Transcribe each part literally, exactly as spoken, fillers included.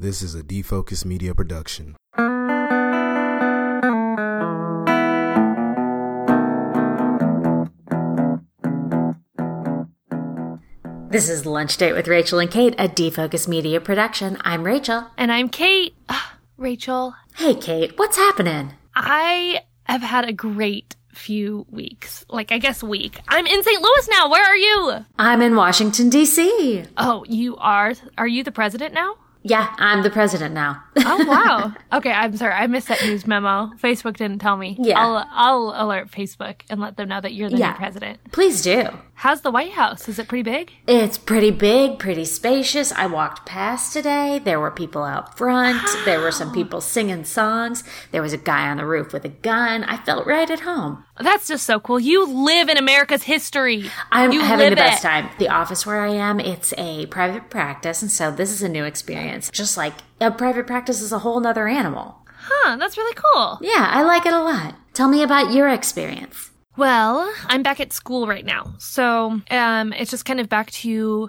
This is a Defocus Media production. This is Lunch Date with Rachel and Kate, a Defocus Media production. I'm Rachel. And I'm Kate. Ugh, Rachel. Hey, Kate. What's happening? I have had a great few weeks. Like, I guess week. I'm in Saint Louis now. Where are you? I'm in Washington, D C Oh, you are? Are you the president now? Yeah, I'm the president now. Oh, wow. Okay, I'm sorry. I missed that news memo. Facebook didn't tell me. Yeah. I'll, I'll alert Facebook and let them know that you're the yeah. new president. Please do. How's the White House? Is it pretty big? It's pretty big, pretty spacious. I walked past today. There were people out front. Wow. There were some people singing songs. There was a guy on the roof with a gun. I felt right at home. That's just so cool. You live in America's history. I'm you having the best it. time. The office where I am, it's a private practice, and so this is a new experience. Just like a private practice is a whole nother animal. Huh, that's really cool. Yeah, I like it a lot. Tell me about your experience. Well, I'm back at school right now, so um, it's just kind of back to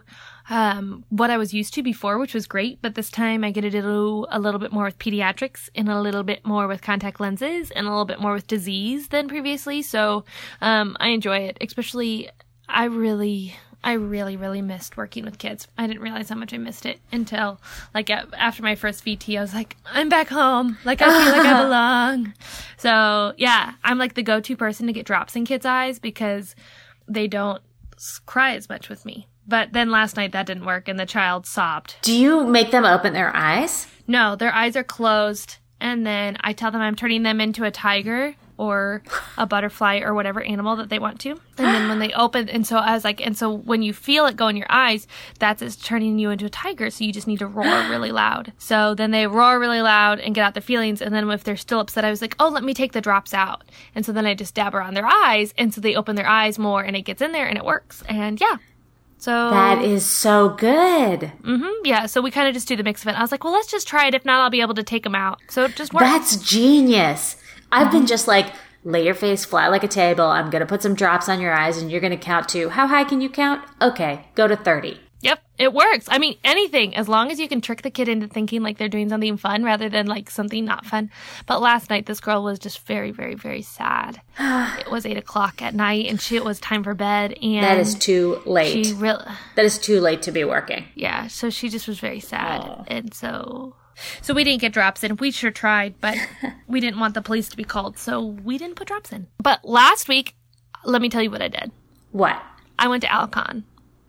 um, what I was used to before, which was great, but this time I get to do a little bit more with pediatrics and a little bit more with contact lenses and a little bit more with disease than previously, so um, I enjoy it, especially I really... I really, really missed working with kids. I didn't realize how much I missed it until, like, after my first V T, I was like, I'm back home. Like, I feel like I belong. So, yeah, I'm, like, the go-to person to get drops in kids' eyes because they don't cry as much with me. But then last night that didn't work, and the child sobbed. Do you make them open their eyes? No, their eyes are closed, and then I tell them I'm turning them into a tiger or a butterfly or whatever animal that they want to. And then when they open, and so I was like, and so when you feel it go in your eyes, that's it's turning you into a tiger. So you just need to roar really loud. So then they roar really loud and get out their feelings. And then if they're still upset, I was like, oh, let me take the drops out. And so then I just dab around their eyes. And so they open their eyes more and it gets in there and it works. And yeah. So that is so good. Mm-hmm. Yeah. So we kind of just do the mix of it. I was like, well, let's just try it. If not, I'll be able to take them out. So it just works. That's genius. I've been just like, lay your face flat like a table. I'm going to put some drops on your eyes and you're going to count to, how high can you count? Okay, go to thirty. Yep, it works. I mean, anything, as long as you can trick the kid into thinking like they're doing something fun rather than like something not fun. But last night, this girl was just very, very, very sad. It was eight o'clock at night and she, it was time for bed. And that is too late. She really, that is too late to be working. Yeah, so she just was very sad. Oh. And so... So we didn't get drops in. We sure tried, but we didn't want the police to be called, so we didn't put drops in. But last week, let me tell you what I did. What? I went to Alcon.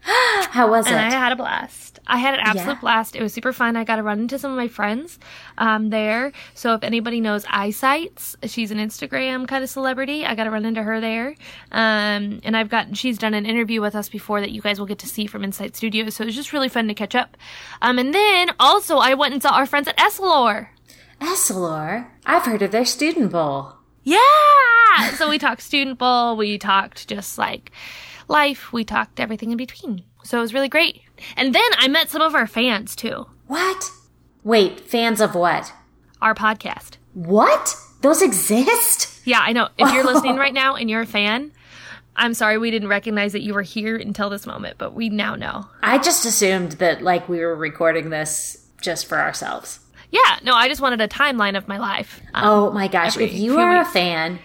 How was and it? And I had a blast. I had an absolute yeah. blast. It was super fun. I got to run into some of my friends um, there. So if anybody knows Eyesights, she's an Instagram kind of celebrity. I got to run into her there. Um, and I've got, she's done an interview with us before that you guys will get to see from Insight Studios. So it was just really fun to catch up. Um, and then also I went and saw our friends at Essilor. Essilor? I've heard of their Student Bowl. Yeah! So we talked Student Bowl. We talked just like life. We talked everything in between. So it was really great. And then I met some of our fans, too. What? Wait, fans of what? Our podcast. What? Those exist? Yeah, I know. If you're listening right now and you're a fan, I'm sorry we didn't recognize that you were here until this moment, but we now know. I just assumed that, like, we were recording this just for ourselves. Yeah, no, I just wanted a timeline of my life. Um, oh, my gosh. Every if you are weeks. a fan,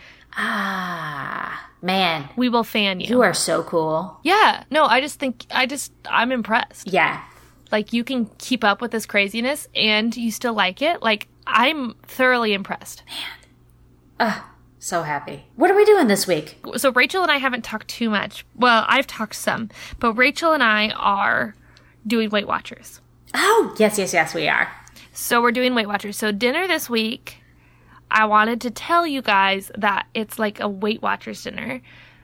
ah... Man. We will fan you. You are so cool. Yeah. No, I just think, I just, I'm impressed. Yeah. Like, you can keep up with this craziness and you still like it. Like, I'm thoroughly impressed. Man. Ugh, so happy. What are we doing this week? So Rachel and I haven't talked too much. Well, I've talked some. But Rachel and I are doing Weight Watchers. Oh, yes, yes, yes, we are. So we're doing Weight Watchers. So dinner this week... I wanted to tell you guys that it's like a Weight Watchers dinner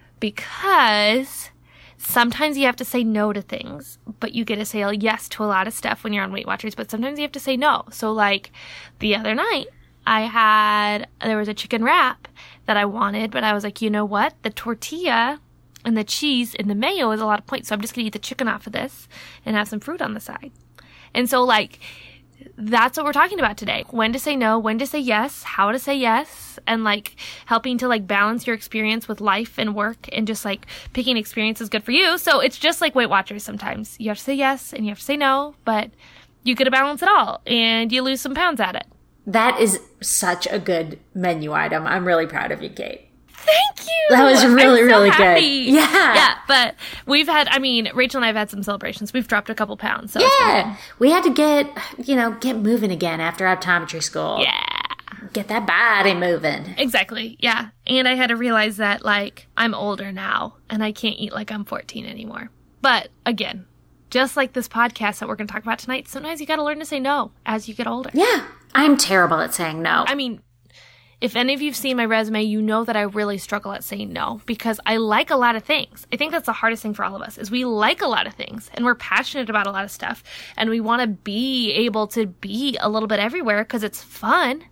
because sometimes you have to say no to things, but you get to say yes to a lot of stuff when you're on Weight Watchers, but sometimes you have to say no. So like the other night, I had, there was a chicken wrap that I wanted, but I was like, you know what? The tortilla and the cheese and the mayo is a lot of points, so I'm just going to eat the chicken off of this and have some fruit on the side. And so like... that's what we're talking about today. When to say no, when to say yes, how to say yes, and like helping to like balance your experience with life and work and just like picking experiences good for you. So it's just like Weight Watchers sometimes. You have to say yes and you have to say no, but you get to balance it all and you lose some pounds at it. That is such a good menu item. I'm really proud of you, Kate. Thank you. That was really, I'm so really happy. good. Yeah. Yeah, but we've had, I mean, Rachel and I have had some celebrations. We've dropped a couple pounds. So Yeah. We had to get, you know, get moving again after optometry school. Yeah. Get that body moving. Exactly. Yeah. And I had to realize that, like, I'm older now and I can't eat like I'm fourteen anymore. But again, just like this podcast that we're going to talk about tonight, sometimes you got to learn to say no as you get older. Yeah. I'm terrible at saying no. I mean, if any of you've seen my resume, you know that I really struggle at saying no because I like a lot of things. I think that's the hardest thing for all of us is we like a lot of things and we're passionate about a lot of stuff and we want to be able to be a little bit everywhere because it's fun.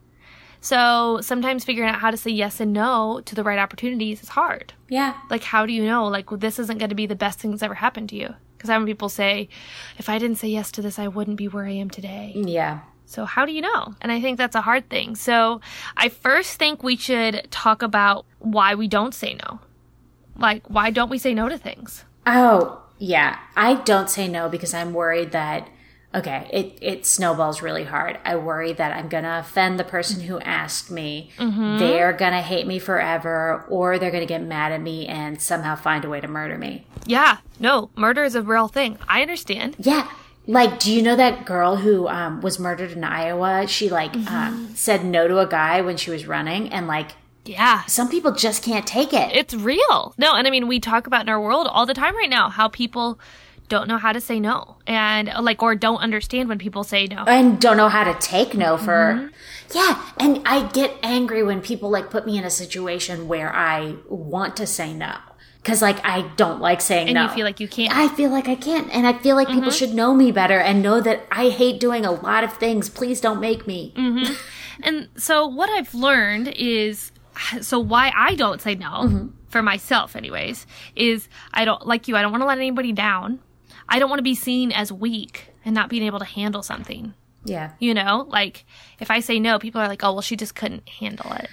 So sometimes figuring out how to say yes and no to the right opportunities is hard. Yeah. Like, how do you know, like, this isn't going to be the best thing that's ever happened to you? Because I have people say, if I didn't say yes to this, I wouldn't be where I am today. Yeah. So how do you know? And I think that's a hard thing. So I first think we should talk about why we don't say no. Like, why don't we say no to things? Oh, yeah. I don't say no because I'm worried that, okay, it, it snowballs really hard. I worry that I'm going to offend the person who asked me. Mm-hmm. They're going to hate me forever, or they're going to get mad at me and somehow find a way to murder me. Yeah. No, murder is a real thing. I understand. Yeah. Like, do you know that girl who um, was murdered in Iowa? She, like, mm-hmm. um, said no to a guy when she was running, and, like, yeah, some people just can't take it. It's real. No, and I mean, we talk about in our world all the time right now how people don't know how to say no, and, like, or don't understand when people say no. And don't know how to take no for... Mm-hmm. Yeah, and I get angry when people, like, put me in a situation where I want to say no. Because, like, I don't like saying and no. And you feel like you can't. I feel like I can't. And I feel like mm-hmm. people should know me better and know that I hate doing a lot of things. Please don't make me. Mm-hmm. And so what I've learned is, so why I don't say no, mm-hmm. for myself anyways, is I don't, like you, I don't want to let anybody down. I don't want to be seen as weak and not being able to handle something. Yeah. You know, like, if I say no, people are like, oh, well, she just couldn't handle it.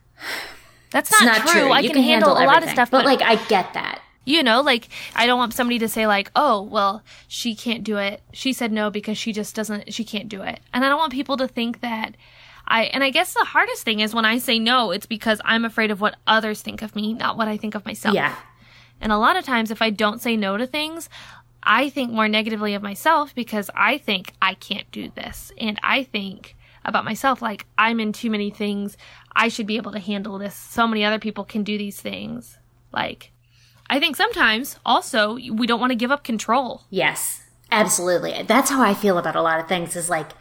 That's not, not true. true. I you can, can handle, handle a lot of stuff. But, but, like, I get that. You know, like, I don't want somebody to say, like, oh, well, she can't do it. She said no because she just doesn't, she can't do it. And I don't want people to think that I, and I guess the hardest thing is when I say no, it's because I'm afraid of what others think of me, not what I think of myself. Yeah. And a lot of times, if I don't say no to things, I think more negatively of myself because I think I can't do this. And I think about myself, like, I'm in too many things. I should be able to handle this. So many other people can do these things. Like, I think sometimes also we don't want to give up control. Yes, absolutely. That's how I feel about a lot of things is like,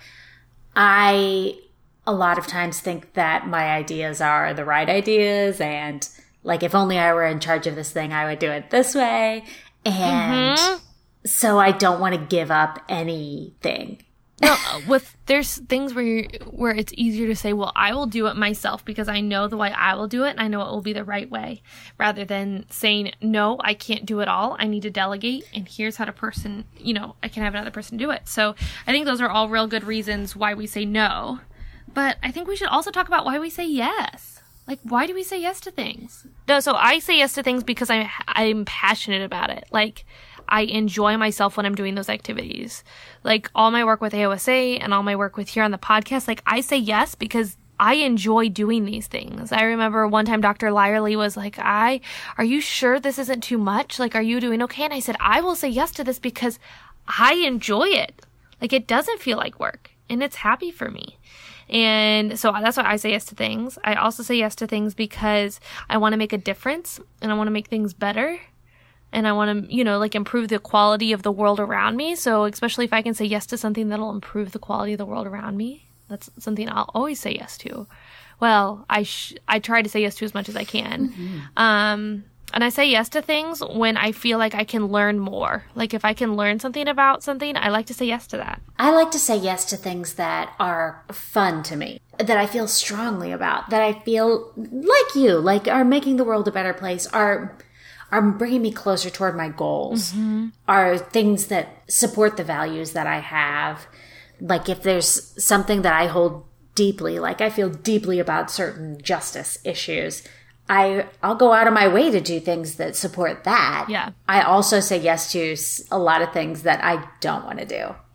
I a lot of times think that my ideas are the right ideas. And like, if only I were in charge of this thing, I would do it this way. And mm-hmm. so I don't want to give up anything. No, with there's things where you're, where it's easier to say, well, I will do it myself because I know the way I will do it and I know it will be the right way, rather than saying, no, I can't do it all. I need to delegate, and here's how to person, you know, I can have another person do it. So I think those are all real good reasons why we say no. But I think we should also talk about why we say yes. Like, why do we say yes to things? No, so I say yes to things because I'm, I'm passionate about it. Like, I enjoy myself when I'm doing those activities. Like, all my work with A O S A and all my work with here on the podcast, like, I say yes because I enjoy doing these things. I remember one time Doctor Lyerly was like, I, are you sure this isn't too much? Like, are you doing okay? And I said, I will say yes to this because I enjoy it. Like, it doesn't feel like work and it's happy for me. And so that's why I say yes to things. I also say yes to things because I want to make a difference and I want to make things better. And I want to, you know, like, improve the quality of the world around me. So especially if I can say yes to something that'll improve the quality of the world around me, that's something I'll always say yes to. Well, I sh- I try to say yes to as much as I can. Mm-hmm. Um, and I say yes to things when I feel like I can learn more. Like, if I can learn something about something, I like to say yes to that. I like to say yes to things that are fun to me, that I feel strongly about, that I feel like you, like are making the world a better place, are... are bringing me closer toward my goals, mm-hmm. are things that support the values that I have. Like, if there's something that I hold deeply, like I feel deeply about certain justice issues, I, I'll go out of my way to do things that support that. Yeah. I also say yes to a lot of things that I don't want to do.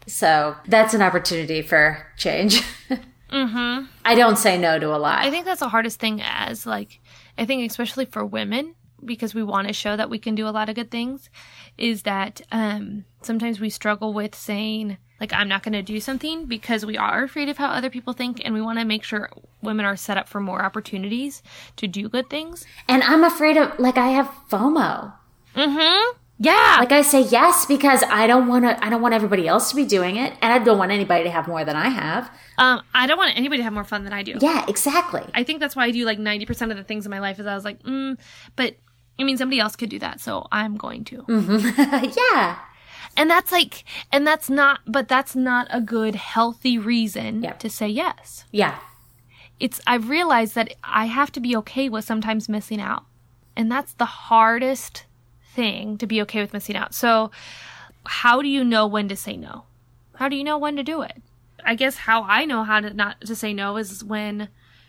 So that's an opportunity for change. Mm-hmm. I don't say no to a lot. I think that's the hardest thing as, like, I think especially for women, because we want to show that we can do a lot of good things, is that um, sometimes we struggle with saying, like, I'm not going to do something because we are afraid of how other people think, and we want to make sure women are set up for more opportunities to do good things. And I'm afraid of, like, I have FOMO. Mm-hmm. Yeah. Like, I say yes because I don't want to, I don't want everybody else to be doing it, and I don't want anybody to have more than I have. Um, I don't want anybody to have more fun than I do. Yeah, exactly. I think that's why I do, like, ninety percent of the things in my life is I was like, mm, but, I mean, somebody else could do that, so I'm going to. Mm-hmm. Yeah. And that's like, and that's not, but that's not a good, healthy reason yep. to say yes. Yeah. It's, I've realized that I have to be okay with sometimes missing out. And that's the hardest thing, to be okay with missing out. So how do you know when to say no? How do you know when to do it? I guess how I know how to not to say no is when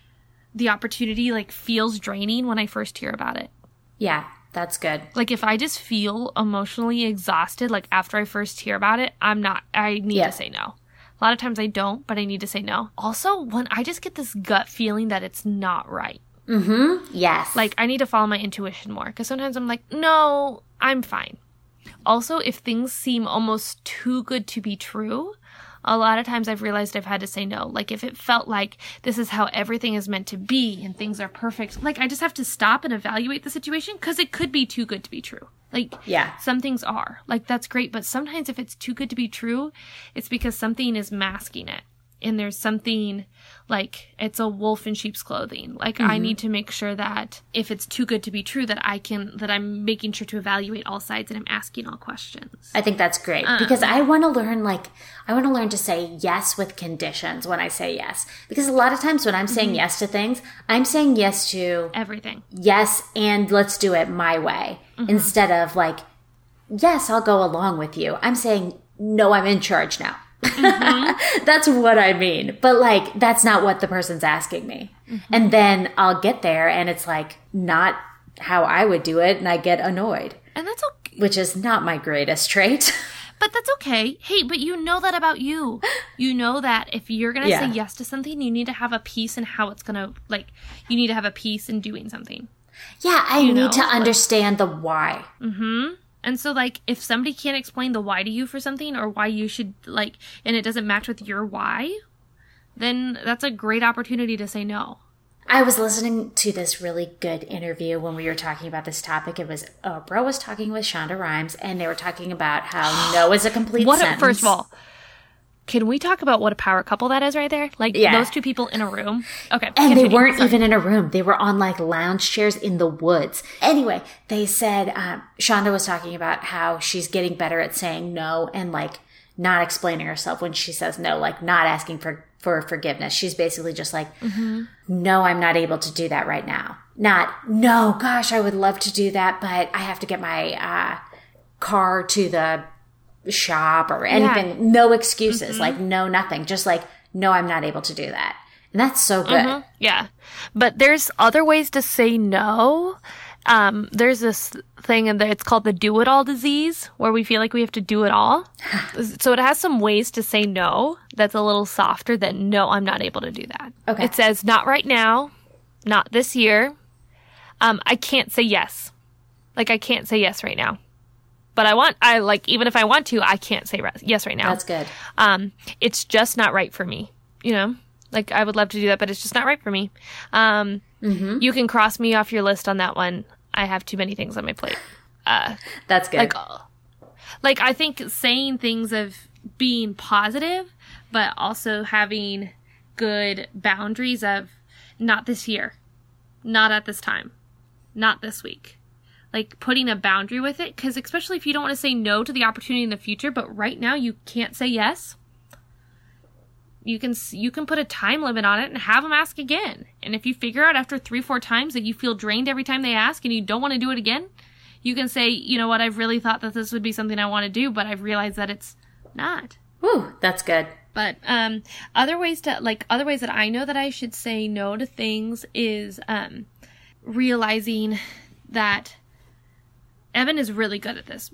the opportunity, like, feels draining when I first hear about it. Yeah. That's good. Like, if I just feel emotionally exhausted, like, after I first hear about it, I'm not, I need yeah. to say no. A lot of times I don't, but I need to say no. Also, when I just get this gut feeling that it's not right. Mm-hmm. Yes. Like, I need to follow my intuition more. Because sometimes I'm like, no, I'm fine. Also, if things seem almost too good to be true, a lot of times I've realized I've had to say no. Like, if it felt like this is how everything is meant to be and things are perfect, like, I just have to stop and evaluate the situation because it could be too good to be true. Like, yeah. some things are. Like, that's great. But sometimes if it's too good to be true, it's because something is masking it. And there's something, like, it's a wolf in sheep's clothing. Like, mm-hmm. I need to make sure that if it's too good to be true, that I can, that I'm making sure to evaluate all sides and I'm asking all questions. I think that's great. Um, because I want to learn, like, I want to learn to say yes with conditions when I say yes. Because a lot of times when I'm saying mm-hmm. yes to things, I'm saying yes to everything. Yes, and let's do it my way. Mm-hmm. Instead of, like, yes, I'll go along with you. I'm saying, no, I'm in charge now. Mm-hmm. That's what I mean. But, like, that's not what the person's asking me. Mm-hmm. And then I'll get there and it's, like, not how I would do it, and I get annoyed. And that's okay. Which is not my greatest trait. But that's okay. Hey, but you know that about you. You know that if you're going to yeah. say yes to something, you need to have a piece in how it's going to, like, you need to have a piece in doing something. Yeah, I you need know? to understand like, the why. Mm-hmm. And so, like, if somebody can't explain the why to you for something, or why you should, like, and it doesn't match with your why, then that's a great opportunity to say no. I was listening to this really good interview when we were talking about this topic. It was, Oprah was talking with Shonda Rhimes, and they were talking about how no is a complete what sentence. A, first of all, can we talk about what a power couple that is right there? Like, yeah. those two people in a room. Okay. And continue. they weren't Sorry. even in a room. They were on, like, lounge chairs in the woods. Anyway, they said, um, Shonda was talking about how she's getting better at saying no and, like, not explaining herself when she says no, like, not asking for, for forgiveness. She's basically just like, mm-hmm. no, I'm not able to do that right now. Not, no, gosh, I would love to do that, but I have to get my uh, car to the shop or anything. Yeah. No excuses. Mm-hmm. Like, no, nothing. Just like, no, I'm not able to do that. And that's so good. Mm-hmm. Yeah. But there's other ways to say no. Um, there's this thing, and it's called the do-it-all disease, where we feel like we have to do it all. So it has some ways to say no that's a little softer than, no, I'm not able to do that. Okay. It says, not right now, not this year. Um, I can't say yes. Like, I can't say yes right now. But I want, I like, even if I want to, I can't say yes right now. That's good. Um, it's just not right for me, you know? Like, I would love to do that, but it's just not right for me. Um, mm-hmm. You can cross me off your list on that one. I have too many things on my plate. Uh, That's good. Like, uh, like, I think saying things of being positive, but also having good boundaries of not this year, not at this time, not this week. Like, putting a boundary with it, because especially if you don't want to say no to the opportunity in the future, but right now you can't say yes, you can you can put a time limit on it and have them ask again. And if you figure out after three, four times that you feel drained every time they ask and you don't want to do it again, you can say, you know what, I've really thought that this would be something I want to do, but I've realized that it's not. Woo, that's good. But um, other ways to, like, other ways that I know that I should say no to things is um, realizing that Evan is really good at this.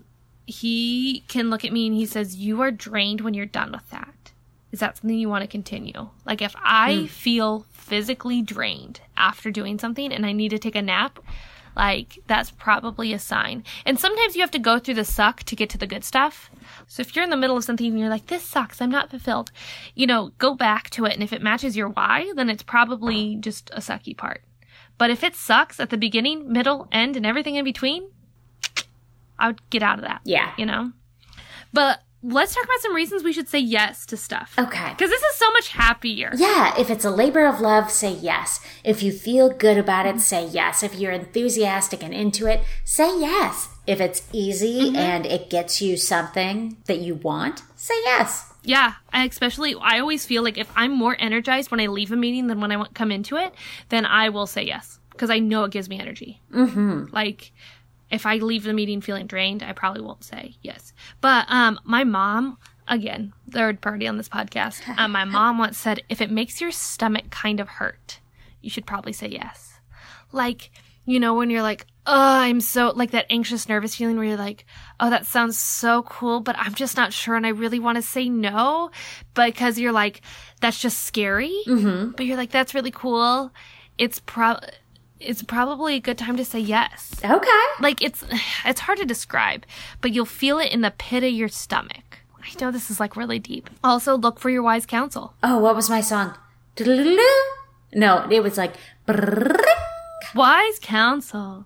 he can look at me and he says, you are drained when you're done with that. Is that something you want to continue? Like, if I mm. feel physically drained after doing something and I need to take a nap, like, that's probably a sign. And sometimes you have to go through the suck to get to the good stuff. So if you're in the middle of something and you're like, this sucks, I'm not fulfilled, you know, go back to it. And if it matches your why, then it's probably just a sucky part. But if it sucks at the beginning, middle, end, and everything in between, I would get out of that. Yeah. You know? But let's talk about some reasons we should say yes to stuff. Okay. Because this is so much happier. Yeah. If it's a labor of love, say yes. If you feel good about it, say yes. If you're enthusiastic and into it, say yes. If it's easy mm-hmm. and it gets you something that you want, say yes. Yeah. I especially, I always feel like if I'm more energized when I leave a meeting than when I come into it, then I will say yes. Because I know it gives me energy. Mm-hmm. Like, if I leave the meeting feeling drained, I probably won't say yes. But um, my mom, again, third party on this podcast, um, my mom once said, if it makes your stomach kind of hurt, you should probably say yes. Like, you know, when you're like, oh, I'm so, like that anxious, nervous feeling where you're like, oh, that sounds so cool, but I'm just not sure and I really want to say no. Because you're like, that's just scary. Mm-hmm. But you're like, that's really cool. It's probably... It's probably a good time to say yes. Okay. Like, it's it's hard to describe, but you'll feel it in the pit of your stomach. I know this is, like, really deep. Also, look for your wise counsel. Oh, what was my song? No, it was like... Wise counsel.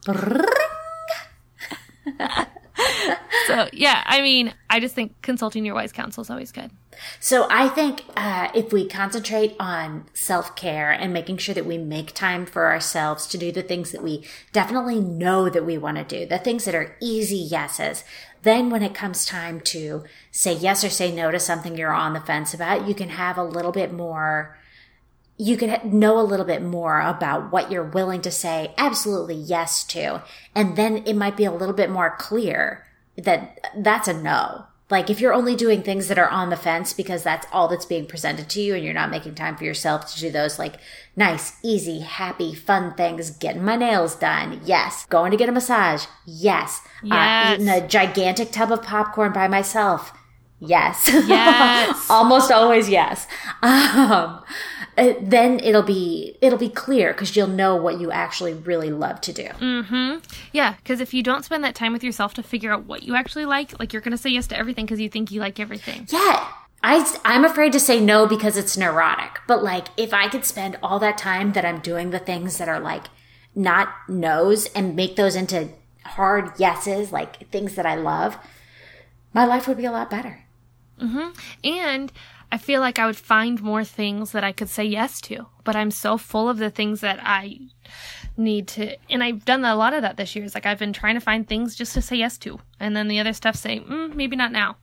So, yeah, I mean, I just think consulting your wise counsel is always good. So I think uh, if we concentrate on self-care and making sure that we make time for ourselves to do the things that we definitely know that we want to do, the things that are easy yeses, then when it comes time to say yes or say no to something you're on the fence about, you can have a little bit more, you can know a little bit more about what you're willing to say absolutely yes to. And then it might be a little bit more clear that that's a no. Like, if you're only doing things that are on the fence because that's all that's being presented to you and you're not making time for yourself to do those, like, nice, easy, happy, fun things, getting my nails done, yes. Going to get a massage, yes. Yes. Uh, eating a gigantic tub of popcorn by myself, yes. Yes. Almost always yes. Um, uh, then it'll be it'll be clear because you'll know what you actually really love to do. Mm-hmm. Yeah, because if you don't spend that time with yourself to figure out what you actually like, like, you're going to say yes to everything because you think you like everything. Yeah. I, I'm afraid to say no because it's neurotic. But, like, if I could spend all that time that I'm doing the things that are, like, not no's and make those into hard yeses, like, things that I love, my life would be a lot better. Mm-hmm. And I feel like I would find more things that I could say yes to. But I'm so full of the things that I need to, and I've done a lot of that this year. It's like I've been trying to find things just to say yes to. And then the other stuff say, mm, maybe not now.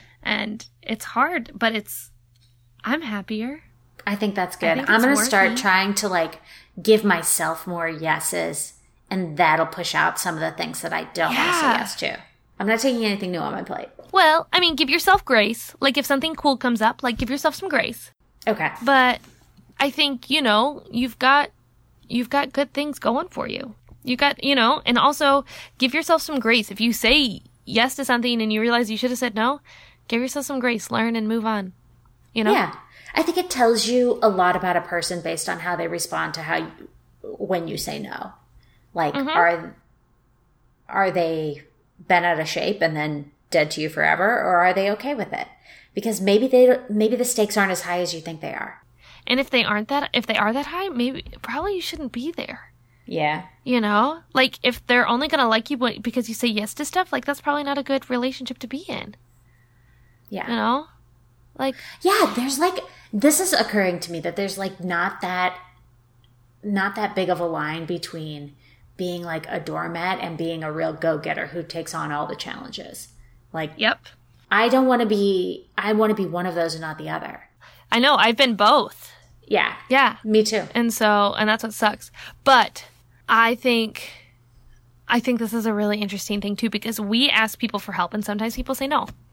And it's hard, but it's, I'm happier. I think that's good. Think I'm going to start it. trying to, like, give myself more yeses, and that'll push out some of the things that I don't yeah. want to say yes to. I'm not taking anything new on my plate. Well, I mean, give yourself grace. Like, if something cool comes up, like, give yourself some grace. Okay. But I think, you know, you've got, you've got good things going for you. You got, you know, and also give yourself some grace. If you say yes to something and you realize you should have said no, give yourself some grace, learn and move on. You know? Yeah. I think it tells you a lot about a person based on how they respond to how you, when you say no. Like, mm-hmm. are, are they bent out of shape and then dead to you forever, or are they okay with it? Because maybe they maybe the stakes aren't as high as you think they are. And if they aren't that, if they are that high, maybe probably you shouldn't be there. Yeah. You know, like, if they're only gonna like you because you say yes to stuff, like, that's probably not a good relationship to be in. Yeah. You know, like, yeah. There's like this is occurring to me that there's like not that not that big of a line between being like a doormat and being a real go-getter who takes on all the challenges. Like, yep. I don't want to be, I want to be one of those and not the other. I know, I've been both. Yeah. Yeah. Me too. And so, and that's what sucks. But I think, I think this is a really interesting thing too, because we ask people for help and sometimes people say no.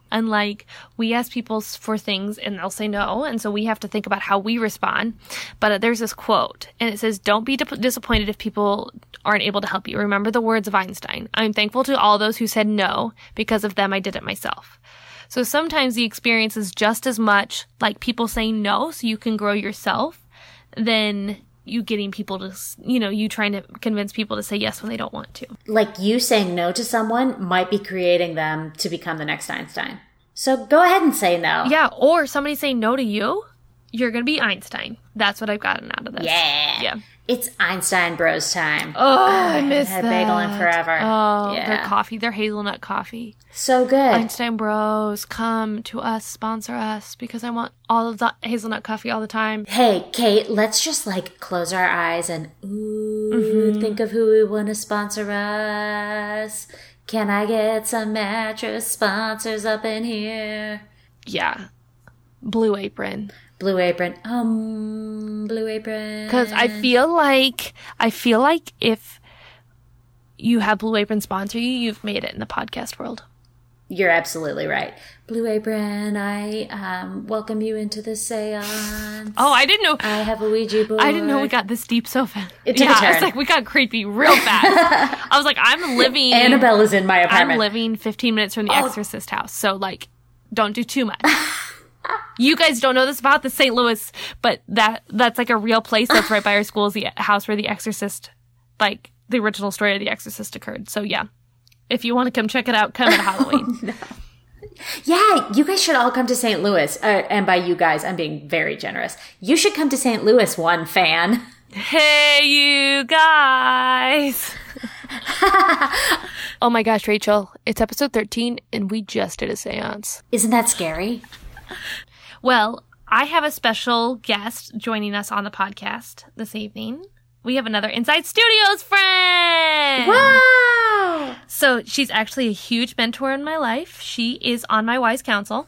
Unlike we ask people for things and they'll say no. And so we have to think about how we respond. But there's this quote and it says, don't be di- disappointed if people aren't able to help you. Remember the words of Einstein. I'm thankful to all those who said no. Because of them, I did it myself. So sometimes the experience is just as much like people saying no so you can grow yourself than you getting people to, you know, you trying to convince people to say yes when they don't want to. Like you saying no to someone might be creating them to become the next Einstein. So go ahead and say no. Yeah, or somebody saying no to you, you're going to be Einstein. That's what I've gotten out of this. Yeah. Yeah. It's Einstein Bros time. Oh, I miss I that. haven't had a bagel in forever. Oh, yeah. their coffee, their hazelnut coffee. So good. Einstein Bros, come to us, sponsor us, because I want all of the hazelnut coffee all the time. Hey, Kate, let's just like close our eyes and ooh, mm-hmm. think of who we want to sponsor us. Can I get some mattress sponsors up in here? Yeah. Blue Apron. Blue Apron. Um, Blue Apron. Because I feel like, I feel like if you have Blue Apron sponsor you, you've made it in the podcast world. You're absolutely right. Blue Apron, I um, welcome you into the seance. Oh, I didn't know. I have a Ouija board. I didn't know we got this deep so fast. It took yeah, a turn. It's like we got creepy real fast. I was like, I'm living. Annabelle is in my apartment. I'm living fifteen minutes from the Oh. Exorcist house. So, like, don't do too much. You guys don't know this about the Saint Louis, but that that's like a real place that's right by our school is the house where the Exorcist, like, the original story of the Exorcist occurred. So, yeah. If you want to come check it out, come at Halloween. Oh, no. Yeah, you guys should all come to Saint Louis. Uh, and by you guys, I'm being very generous. You should come to Saint Louis, one fan. Hey, you guys. Oh my gosh, Rachel. It's episode thirteen, and we just did a seance. Isn't that scary? Well, I have a special guest joining us on the podcast this evening. We have another Inside Studios friend. Wow! So she's actually a huge mentor in my life. She is on my wise counsel.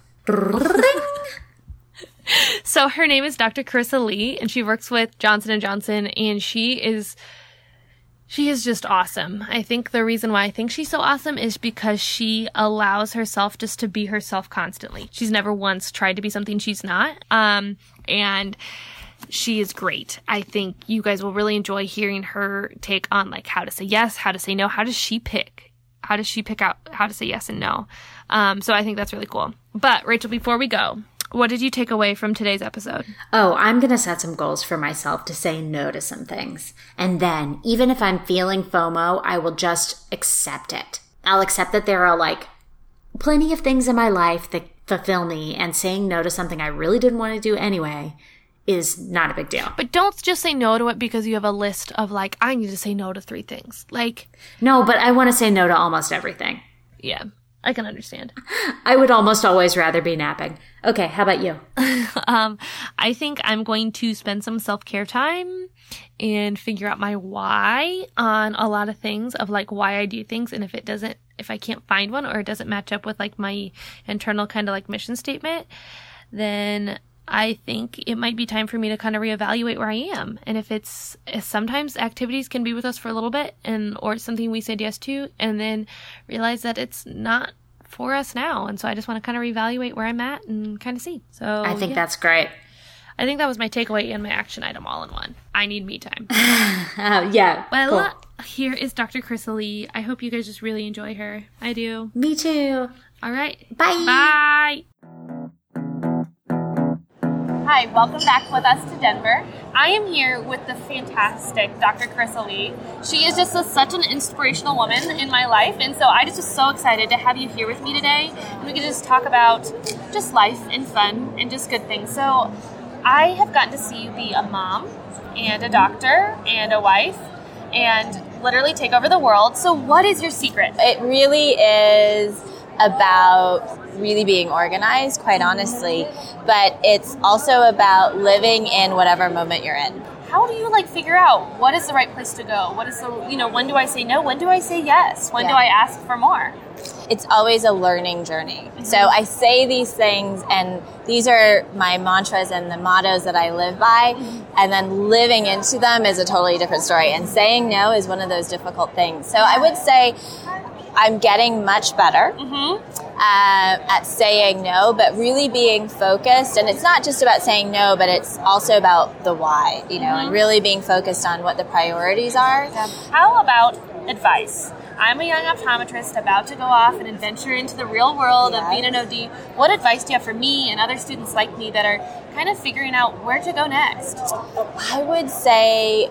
So her name is Doctor Carissa Lee, and she works with Johnson and Johnson, and she is she is just awesome. I think the reason why I think she's so awesome is because she allows herself just to be herself constantly. She's never once tried to be something she's not. Um, and she is great. I think you guys will really enjoy hearing her take on like how to say yes, how to say no. How does she pick? How does she pick out how to say yes and no? Um, so I think that's really cool. But Rachel, before we go, what did you take away from today's episode? Oh, I'm going to set some goals for myself to say no to some things. And then, even if I'm feeling FOMO, I will just accept it. I'll accept that there are like plenty of things in my life that fulfill me, and saying no to something I really didn't want to do anyway is not a big deal. But don't just say no to it because you have a list of like, I need to say no to three things. Like, no, but I want to say no to almost everything. Yeah, I can understand. I would almost always rather be napping. Okay, how about you? um, I think I'm going to spend some self-care time and figure out my why on a lot of things of like why I do things. And if it doesn't, if I can't find one or it doesn't match up with like my internal kind of like mission statement, then I think it might be time for me to kind of reevaluate where I am. And if it's, if sometimes activities can be with us for a little bit and, or it's something we said yes to and then realize that it's not for us now. And so I just want to kind of reevaluate where I'm at and kind of see. So I think yeah. that's great. I think that was my takeaway and my action item all in one. I need me time. uh, yeah. Well, cool. Here is Doctor Carissa Lee. I hope you guys just really enjoy her. I do. Me too. All right. Bye. Bye. Hi, welcome back with us to Denver. I am here with the fantastic Doctor Carissa Lee. She is just a, such an inspirational woman in my life, and so I just was so excited to have you here with me today, and we could just talk about just life and fun and just good things. So I have gotten to see you be a mom and a doctor and a wife and literally take over the world. So what is your secret? It really is about really being organized, quite honestly, but it's also about living in whatever moment you're in. How do you like figure out what is the right place to go? What is the, you know, when do I say no? When do I say yes? When Yeah. do I ask for more? It's always a learning journey. Mm-hmm. So I say these things, and these are my mantras and the mottos that I live by, mm-hmm. and then living into them is a totally different story. And saying no is one of those difficult things. So I would say I'm getting much better. Mm-hmm. uh, at saying no, but really being focused. And it's not just about saying no, but it's also about the why, you know, mm-hmm. and really being focused on what the priorities are. How about advice? I'm a young optometrist about to go off and adventure into the real world yes. of being an O D. What advice do you have for me and other students like me that are kind of figuring out where to go next? I would say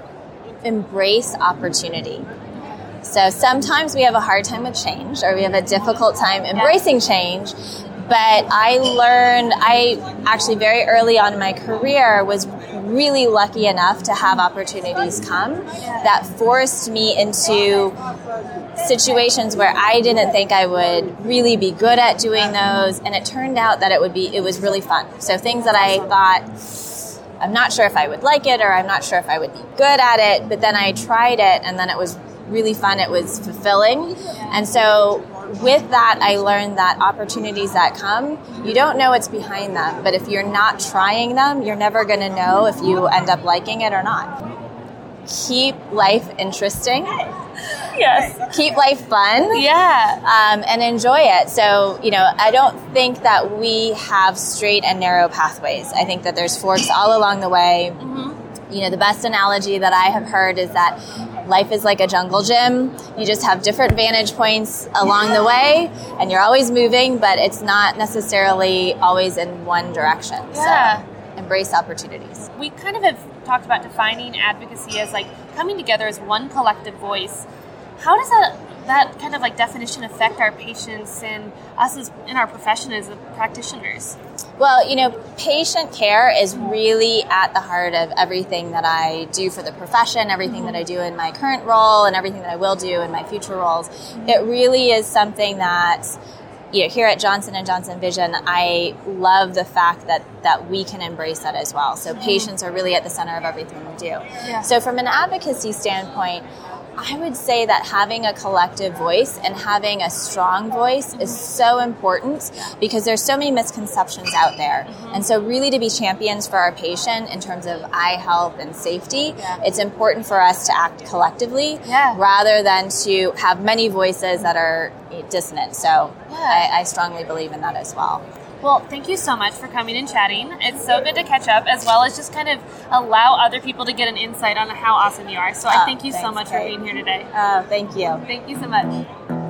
embrace opportunity. So sometimes we have a hard time with change, or we have a difficult time embracing change. But I learned, I actually very early on in my career was really lucky enough to have opportunities come that forced me into situations where I didn't think I would really be good at doing those, and it turned out that it would be, it was really fun. So things that I thought, I'm not sure if I would like it, or I'm not sure if I would be good at it, but then I tried it, and then it was really fun, it was fulfilling. And so with that, I learned that opportunities that come, you don't know what's behind them, but if you're not trying them, you're never going to know if you end up liking it or not. Keep life interesting. Yes. Keep life fun. Yeah. Um, and enjoy it. So, you know, I don't think that we have straight and narrow pathways. I think that there's forks all along the way. Mm-hmm. You know, the best analogy that I have heard is that life is like a jungle gym. You just have different vantage points along the way, and you're always moving, but it's not necessarily always in one direction. Yeah. So embrace opportunities. We kind of have talked about defining advocacy as like coming together as one collective voice. How does that that kind of like definition affect our patients and us as in our profession as practitioners? Well, you know, patient care is really at the heart of everything that I do for the profession, everything that I do in my current role, and everything that I will do in my future roles. It really is something that, you know, here at Johnson and Johnson Vision, I love the fact that, that we can embrace that as well. So patients are really at the center of everything we do. Yeah. So from an advocacy standpoint, I would say that having a collective voice and having a strong voice is so important because there's so many misconceptions out there. Mm-hmm. And so really to be champions for our patient in terms of eye health and safety, yeah. it's important for us to act collectively yeah. rather than to have many voices that are dissonant. So yeah. I, I strongly believe in that as well. Well, thank you so much for coming and chatting. It's so good to catch up, as well as just kind of allow other people to get an insight on how awesome you are. So oh, I thank you thanks, so much Kate. for being here today. Oh, thank you. Thank you so much.